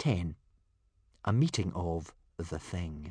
10. A meeting of the Thing.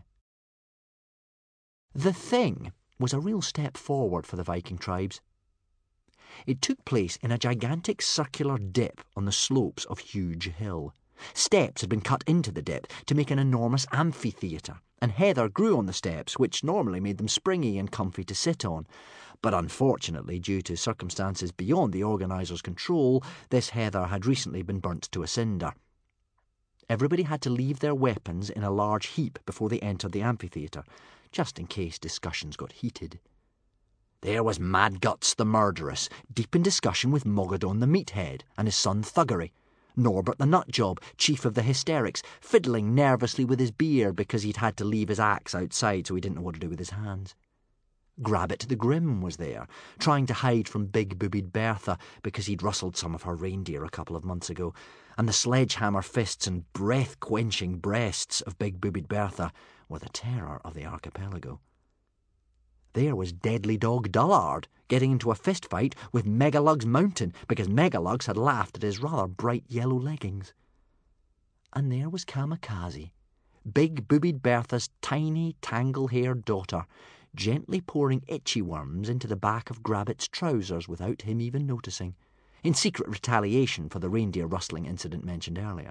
The Thing was a real step forward for the Viking tribes. It took place in a gigantic circular dip on the slopes of Huge Hill. Steps had been cut into the dip to make an enormous amphitheatre, and heather grew on the steps, which normally made them springy and comfy to sit on. But unfortunately, due to circumstances beyond the organisers' control, this heather had recently been burnt to a cinder. Everybody had to leave their weapons in a large heap before they entered the amphitheatre, just in case discussions got heated. There was Mad Guts the Murderous, deep in discussion with Mogadon the Meathead and his son Thuggery. Norbert the Nutjob, chief of the Hysterics, fiddling nervously with his beard because he'd had to leave his axe outside so he didn't know what to do with his hands. Grabbit the Grim was there, trying to hide from big-boobied Bertha because he'd rustled some of her reindeer a couple of months ago, and the sledgehammer fists and breath-quenching breasts of big-boobied Bertha were the terror of the archipelago. There was Deadly Dog Dullard, getting into a fistfight with Megalugs Mountain because Megalugs had laughed at his rather bright yellow leggings. And there was Kamikaze, big-boobied Bertha's tiny, tangle-haired daughter, gently pouring itchy worms into the back of Grabbit's trousers without him even noticing, in secret retaliation for the reindeer rustling incident mentioned earlier.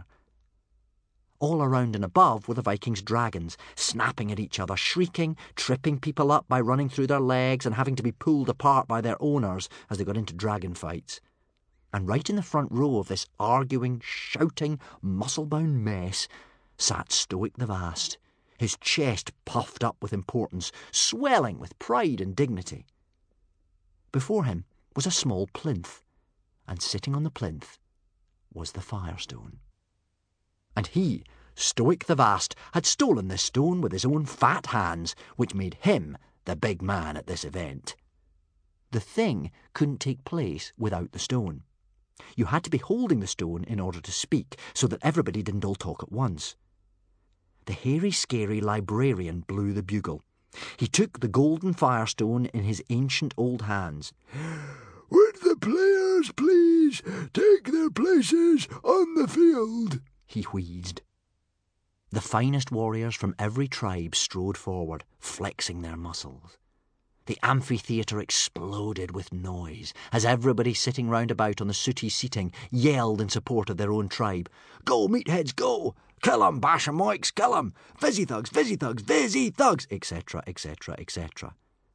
All around and above were the Vikings' dragons, snapping at each other, shrieking, tripping people up by running through their legs and having to be pulled apart by their owners as they got into dragon fights. And right in the front row of this arguing, shouting, muscle-bound mess sat Stoic the Vast, his chest puffed up with importance, swelling with pride and dignity. Before him was a small plinth, and sitting on the plinth was the Firestone. And he, Stoic the Vast, had stolen this stone with his own fat hands, which made him the big man at this event. The thing couldn't take place without the stone. You had to be holding the stone in order to speak, so that everybody didn't all talk at once. The hairy, scary librarian blew the bugle. He took the golden firestone in his ancient old hands. "Would the players please take their places on the field?" he wheezed. The finest warriors from every tribe strode forward, flexing their muscles. The amphitheatre exploded with noise as everybody sitting round about on the sooty seating yelled in support of their own tribe. "Go, meatheads, go! Kill 'em, bash 'em, moiks, kill 'em! Vizzy thugs, vizzy thugs, vizzy thugs!" etc., etc., etc.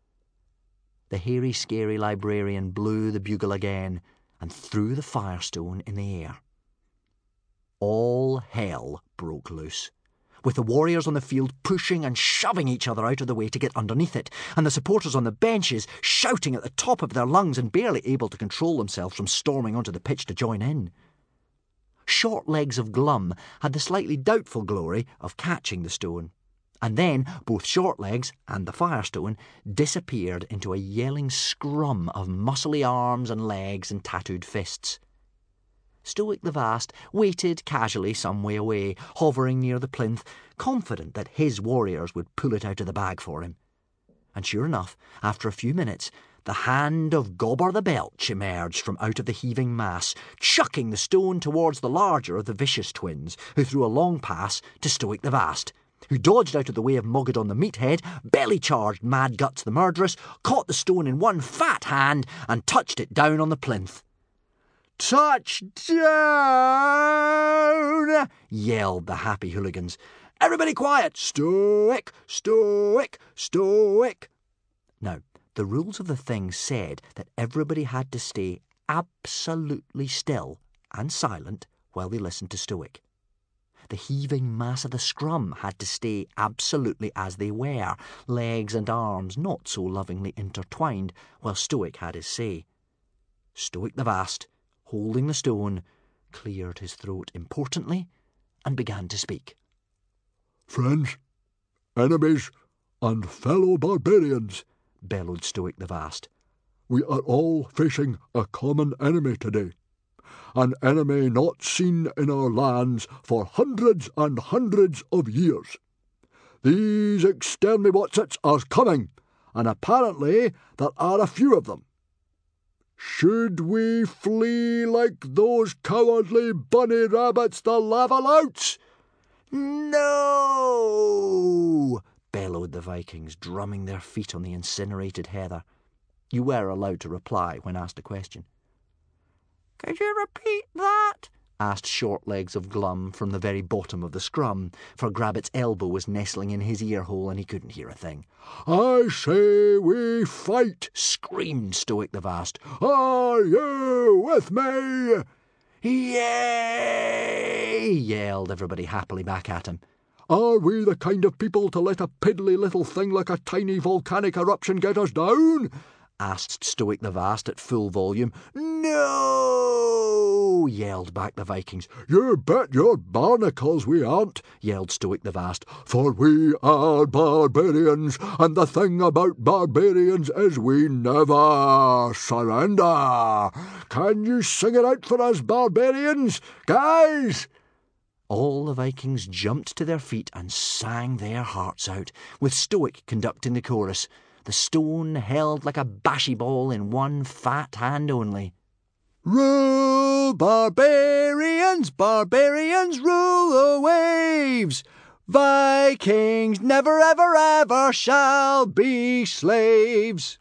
The hairy, scary librarian blew the bugle again and threw the firestone in the air. All hell broke loose, with the warriors on the field pushing and shoving each other out of the way to get underneath it, and the supporters on the benches shouting at the top of their lungs and barely able to control themselves from storming onto the pitch to join in. Short Legs of Glum had the slightly doubtful glory of catching the stone, and then both Short Legs and the Firestone disappeared into a yelling scrum of muscly arms and legs and tattooed fists. Stoic the Vast waited casually some way away, hovering near the plinth, confident that his warriors would pull it out of the bag for him. And sure enough, after a few minutes, the hand of Gobber the Belch emerged from out of the heaving mass, chucking the stone towards the larger of the vicious twins, who threw a long pass to Stoic the Vast, who dodged out of the way of Mogadon the Meathead, belly-charged Mad Guts the Murderous, caught the stone in one fat hand, and touched it down on the plinth. "Touchdown!" yelled the happy hooligans. "Everybody quiet! Stoic! Stoic! Stoic!" Now, the rules of the thing said that everybody had to stay absolutely still and silent while they listened to Stoic. The heaving mass of the scrum had to stay absolutely as they were, legs and arms not so lovingly intertwined, while Stoic had his say. Stoic the Vast, holding the stone, cleared his throat importantly and began to speak. "Friends, enemies, and fellow barbarians," bellowed Stoic the Vast, "we are all facing a common enemy today. An enemy not seen in our lands for hundreds and hundreds of years. These exterminates are coming, and apparently there are a few of them. Should we flee like those cowardly bunny rabbits the lava louts? No! Bellowed the Vikings, drumming their feet on the incinerated heather. You were allowed to reply when asked a question. "Could you repeat that?" asked Shortlegs of Glum from the very bottom of the scrum, for Grabbit's elbow was nestling in his ear hole and he couldn't hear a thing. "I say we fight," screamed Stoic the Vast. "Are you with me?" "Yay!" yelled everybody happily back at him. "Are we the kind of people to let a piddly little thing like a tiny volcanic eruption get us down?" asked Stoic the Vast at full volume. "No!" yelled back the Vikings. "You bet your barnacles we aren't," yelled Stoic the Vast, "for we are barbarians, and the thing about barbarians is we never surrender. Can you sing it out for us, barbarians? Guys!" All the Vikings jumped to their feet and sang their hearts out, with Stoic conducting the chorus, the stone held like a bashy ball in one fat hand only. "Rule, barbarians, barbarians, rule the waves. Vikings never, ever, ever shall be slaves."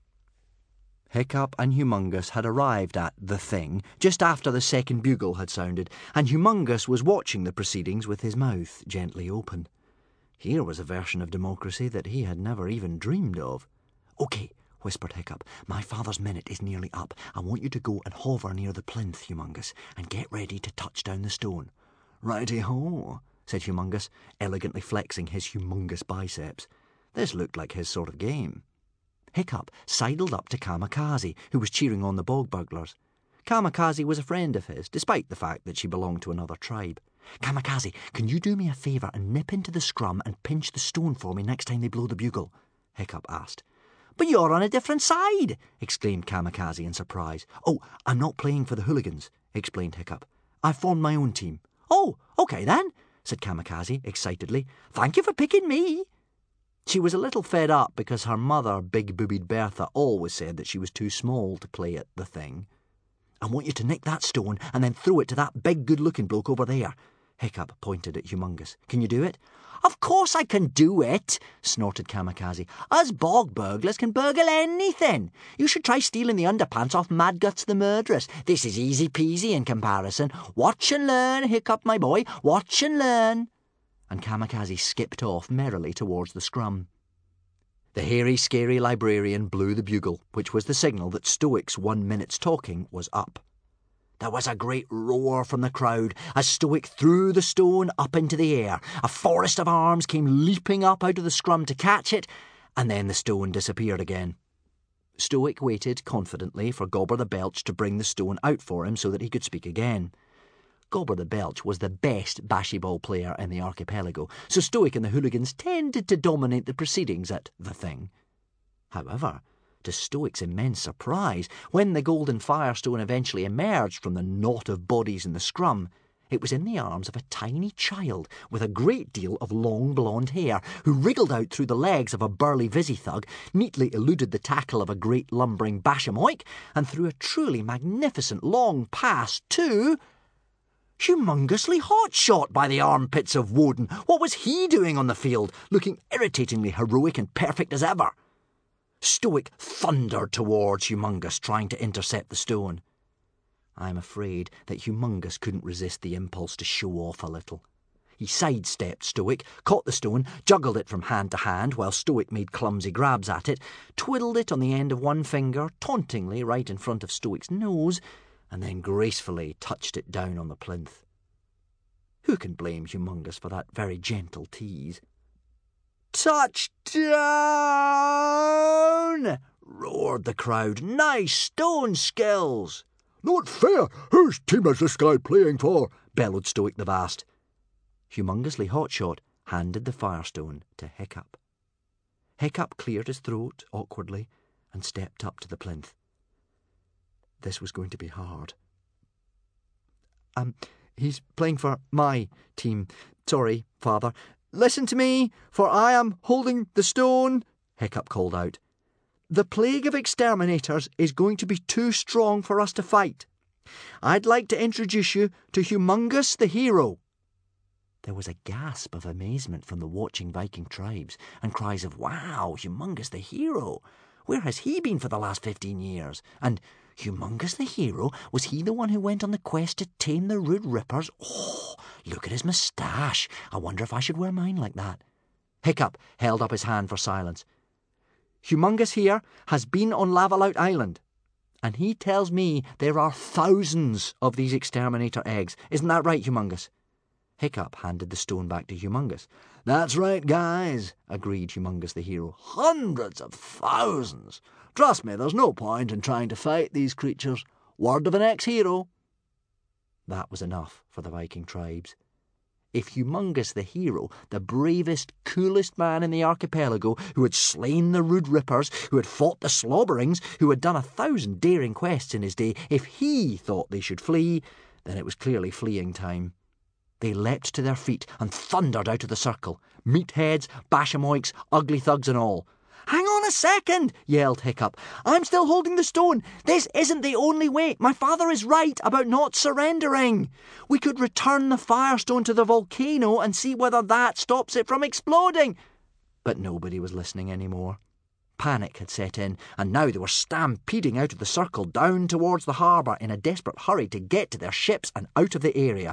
Hiccup and Humongous had arrived at the thing just after the second bugle had sounded, and Humongous was watching the proceedings with his mouth gently open. Here was a version of democracy that he had never even dreamed of. "OK," whispered Hiccup, "my father's minute is nearly up. I want you to go and hover near the plinth, Humongous, and get ready to touch down the stone." "Righty-ho," said Humongous, elegantly flexing his humongous biceps. This looked like his sort of game. Hiccup sidled up to Kamikaze, who was cheering on the bog burglars. Kamikaze was a friend of his, despite the fact that she belonged to another tribe. "Kamikaze, can you do me a favour and nip into the scrum and pinch the stone for me next time they blow the bugle?" Hiccup asked. "But you're on a different side!" exclaimed Kamikaze in surprise. "Oh, I'm not playing for the hooligans," explained Hiccup. "I've formed my own team." "Oh, OK then," said Kamikaze excitedly. "Thank you for picking me." She was a little fed up because her mother, big-boobied Bertha, always said that she was too small to play at the thing. "I want you to nick that stone and then throw it to that big good-looking bloke over there." Hiccup pointed at Humongous. "Can you do it?" "Of course I can do it," snorted Kamikaze. "Us bog burglars can burgle anything. You should try stealing the underpants off Madguts the Murderess. This is easy peasy in comparison. Watch and learn, Hiccup, my boy. Watch and learn." And Kamikaze skipped off merrily towards the scrum. The hairy, scary librarian blew the bugle, which was the signal that Stoic's 1 minute's talking was up. There was a great roar from the crowd as Stoic threw the stone up into the air. A forest of arms came leaping up out of the scrum to catch it, and then the stone disappeared again. Stoic waited confidently for Gobber the Belch to bring the stone out for him so that he could speak again. Gobber the Belch was the best bashyball player in the archipelago, so Stoic and the hooligans tended to dominate the proceedings at the thing. However, to Stoic's immense surprise, when the golden firestone eventually emerged from the knot of bodies in the scrum, it was in the arms of a tiny child with a great deal of long blonde hair, who wriggled out through the legs of a burly Visi-thug, neatly eluded the tackle of a great lumbering Bashamoik, and threw a truly magnificent long pass to Humongously Hotshot by the armpits of Woden. What was he doing on the field, looking irritatingly heroic and perfect as ever? Stoic thundered towards Humongous, trying to intercept the stone. I'm afraid that Humongous couldn't resist the impulse to show off a little. He sidestepped Stoic, caught the stone, juggled it from hand to hand while Stoic made clumsy grabs at it, twiddled it on the end of one finger, tauntingly right in front of Stoic's nose, and then gracefully touched it down on the plinth. Who can blame Humongous for that very gentle tease? "Touchdown!" roared the crowd. "Nice stone skills!" "Not fair! Whose team is this guy playing for?" bellowed Stoic the Vast. Humongously Hotshot handed the firestone to Hiccup. Hiccup cleared his throat awkwardly and stepped up to the plinth. This was going to be hard. He's playing for my team. Sorry, Father. "Listen to me, for I am holding the stone," Hiccup called out. "The plague of exterminators is going to be too strong for us to fight. I'd like to introduce you to Humongous the Hero." There was a gasp of amazement from the watching Viking tribes, and cries of, "Wow, Humongous the hero! Where has he been for the last 15 years? And Humongous the hero? Was he the one who went on the quest to tame the Rude Rippers? Oh, look at his moustache. I wonder if I should wear mine like that." Hiccup held up his hand for silence. "Humongous here has been on Lavalout Island, and he tells me there are thousands of these exterminator eggs. Isn't that right, Humongous?" Hiccup handed the stone back to Humongous. "That's right, guys," agreed Humongous the hero. "Hundreds of thousands. Trust me, there's no point in trying to fight these creatures. Word of an ex-hero." That was enough for the Viking tribes. If Humongous the hero, the bravest, coolest man in the archipelago, who had slain the Rude Rippers, who had fought the Slobberings, who had done 1,000 daring quests in his day, if he thought they should flee, then it was clearly fleeing time. They leapt to their feet and thundered out of the circle. Meatheads, bashamoiks, ugly thugs and all. "Hang on a second," yelled Hiccup. "I'm still holding the stone. This isn't the only way. My father is right about not surrendering. We could return the firestone to the volcano and see whether that stops it from exploding." But nobody was listening anymore. Panic had set in, and now they were stampeding out of the circle down towards the harbour in a desperate hurry to get to their ships and out of the area.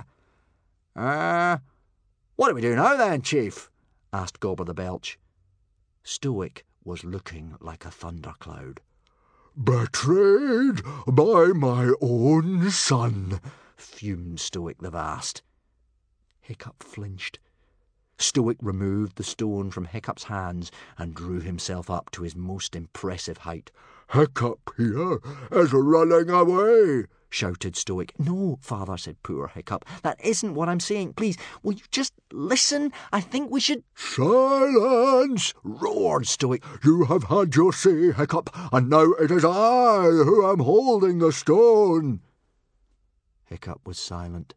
What do we do now then, Chief?" asked Gobber the Belch. Stoic was looking like a thundercloud. "Betrayed by my own son," fumed Stoic the Vast. Hiccup flinched. Stoic removed the stone from Hiccup's hands and drew himself up to his most impressive height. "Hiccup here is running away," shouted Stoic. "No, Father," said poor Hiccup. "That isn't what I'm saying. Please, will you just listen? I think we should—" "Silence!" roared Stoic. "You have had your say, Hiccup, and now it is I who am holding the stone." Hiccup was silent.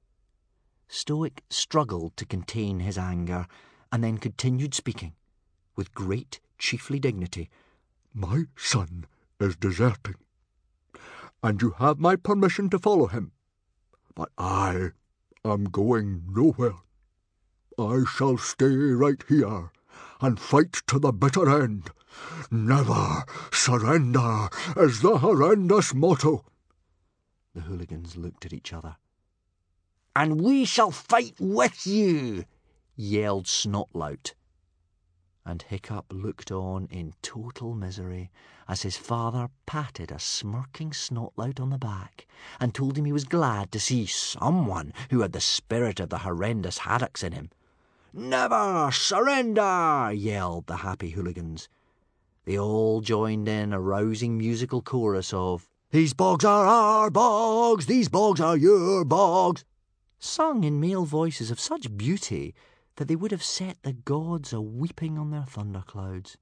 Stoic struggled to contain his anger, and then continued speaking, with great chiefly dignity. "My son is deserting, and you have my permission to follow him. But I am going nowhere. I shall stay right here and fight to the bitter end. Never surrender is the horrendous motto." The hooligans looked at each other. "And we shall fight with you," yelled Snotlout. And Hiccup looked on in total misery as his father patted a smirking Snotlout on the back and told him he was glad to see someone who had the spirit of the horrendous haddocks in him. "Never surrender!" yelled the happy hooligans. They all joined in a rousing musical chorus of "These bogs are our bogs, these bogs are your bogs," sung in male voices of such beauty that they would have set the gods a-weeping on their thunderclouds.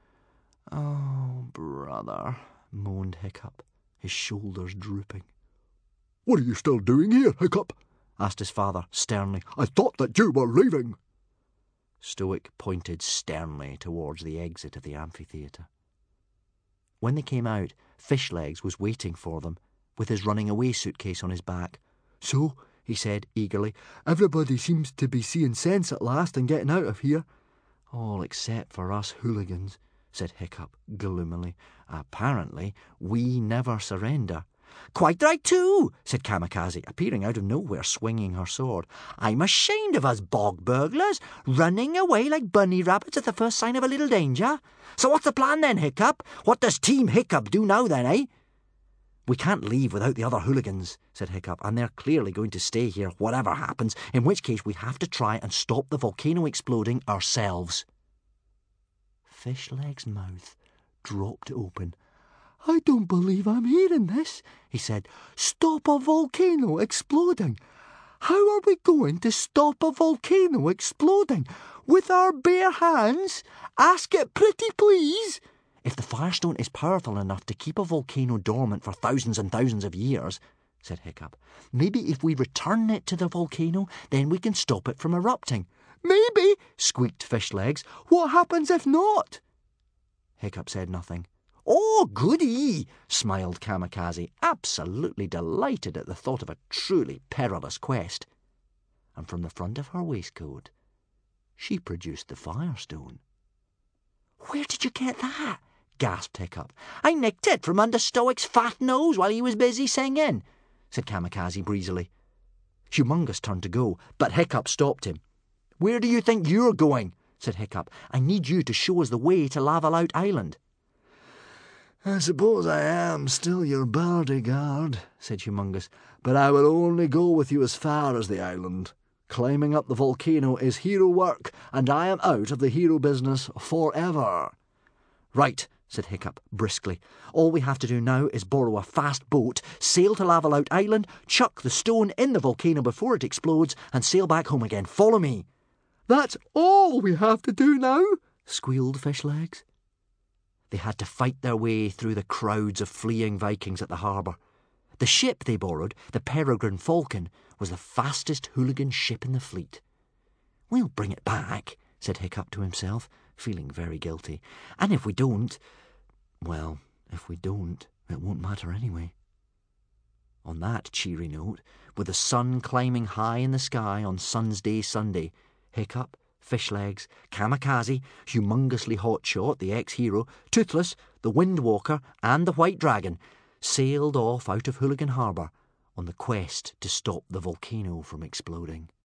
"Oh, brother," moaned Hiccup, his shoulders drooping. "What are you still doing here, Hiccup?" asked his father sternly. "I thought that you were leaving." Stoic pointed sternly towards the exit of the amphitheatre. When they came out, Fishlegs was waiting for them, with his running-away suitcase on his back. "So," he said eagerly, "everybody seems to be seeing sense at last and getting out of here." "All except for us hooligans," said Hiccup gloomily. "Apparently, we never surrender." "Quite right too," said Kamikaze, appearing out of nowhere, swinging her sword. "I'm ashamed of us bog burglars, running away like bunny rabbits at the first sign of a little danger. So what's the plan then, Hiccup? What does Team Hiccup do now then, eh?" "We can't leave without the other hooligans," said Hiccup, "and they're clearly going to stay here whatever happens, in which case we have to try and stop the volcano exploding ourselves." Fishleg's mouth dropped open. "I don't believe I'm hearing this," he said. "Stop a volcano exploding? How are we going to stop a volcano exploding? With our bare hands? Ask it pretty, please." "If the Firestone is powerful enough to keep a volcano dormant for thousands and thousands of years," said Hiccup, "maybe if we return it to the volcano, then we can stop it from erupting." "Maybe," squeaked Fishlegs. "What happens if not?" Hiccup said nothing. "Oh, goody!" smiled Kamikaze, absolutely delighted at the thought of a truly perilous quest. and from the front of her waistcoat she produced the Firestone. "Where did you get that?" gasped Hiccup. "I nicked it from under Stoic's fat nose while he was busy singing," said Kamikaze breezily. Humongous turned to go, but Hiccup stopped him. "Where do you think you're going?" said Hiccup. "I need you to show us the way to Lavalout Island." "I suppose I am still your bodyguard," said Humongous, "but I will only go with you as far as the island. Climbing up the volcano is hero work, and I am out of the hero business forever." "Right," said Hiccup briskly. "All we have to do now is borrow a fast boat, sail to Lavalout Island, chuck the stone in the volcano before it explodes, and sail back home again. Follow me." "That's all we have to do now?" squealed Fishlegs. They had to fight their way through the crowds of fleeing Vikings at the harbour. The ship they borrowed, the Peregrine Falcon, was the fastest hooligan ship in the fleet. "We'll bring it back," said Hiccup to himself, feeling very guilty. "And if we don't, well, if we don't, it won't matter anyway." On that cheery note, with the sun climbing high in the sky on Sun's Day Sunday, Hiccup, Fishlegs, Kamikaze, Humongously Hotshot, the ex-hero, Toothless, the Windwalker, and the White Dragon sailed off out of Hooligan Harbour on the quest to stop the volcano from exploding.